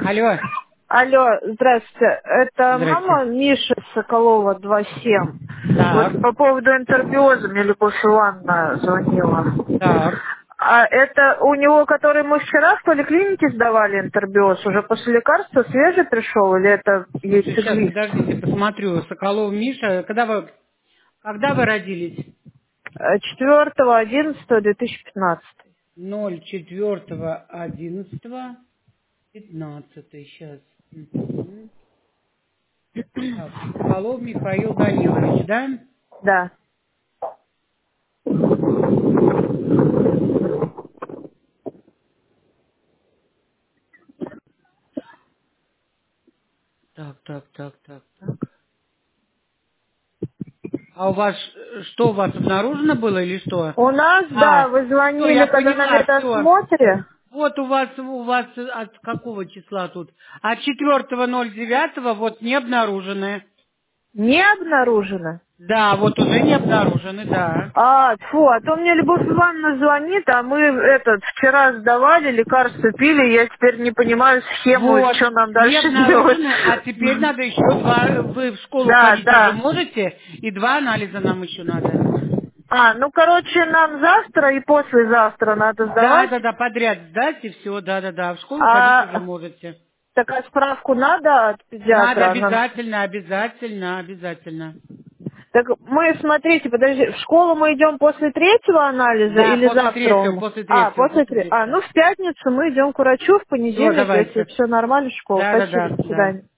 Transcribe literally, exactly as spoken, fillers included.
Алло. Алло, здравствуйте. Это Здрасте. мама Миши Соколова, два семь. Так, Вот по поводу энтеробиоза мне Любовь Ивановна звонила. так. А это у него, который мы вчера в поликлинике сдавали энтеробиоз, уже после лекарства свежий пришел или это Сейчас, яйцеглист? подождите, посмотрю. Соколов Миша, когда вы, когда вы родились? четвёртого одиннадцатого две тысячи пятнадцатого. ноль четвёртого одиннадцатого пятнадцатый. Сейчас. Мгм. Так, Соколов Михаил Данилович, да? Да. Так, так, так, так, так. А у вас, э, что у вас обнаружено было или что? У нас, да, А, вы все, звонили, я когда на поняла, все. медосмотре. Вот у вас, у вас от какого числа тут? От четвёртого ноль девятого вот не обнаружены. Не обнаружено. Да, вот уже не обнаружены, да. А, фу, а то мне Любовь Ивановна звонит, а мы этот вчера сдавали, лекарства пили, я теперь не понимаю схему, Вот, что нам не дальше делать. обнаружены, а теперь надо еще два, вы в школу Да, ходить уже да. можете, и два анализа нам еще надо. А, ну, короче, нам завтра и послезавтра надо Да, сдавать. да, да, подряд сдать и все, да, да, да, в школу ходить уже А, можете. так а справку надо от Надо педиатра? Нам... обязательно, обязательно, обязательно. Так мы, смотрите, подожди, в школу мы идем после третьего анализа Да, или после завтра? третьего, он- после А, третьего, после после третьего. А, третьего. ну, в пятницу мы идем к врачу, в Все, понедельник, если давайте. все нормально, в школу. Да, да, Спасибо, да, до да. свидания.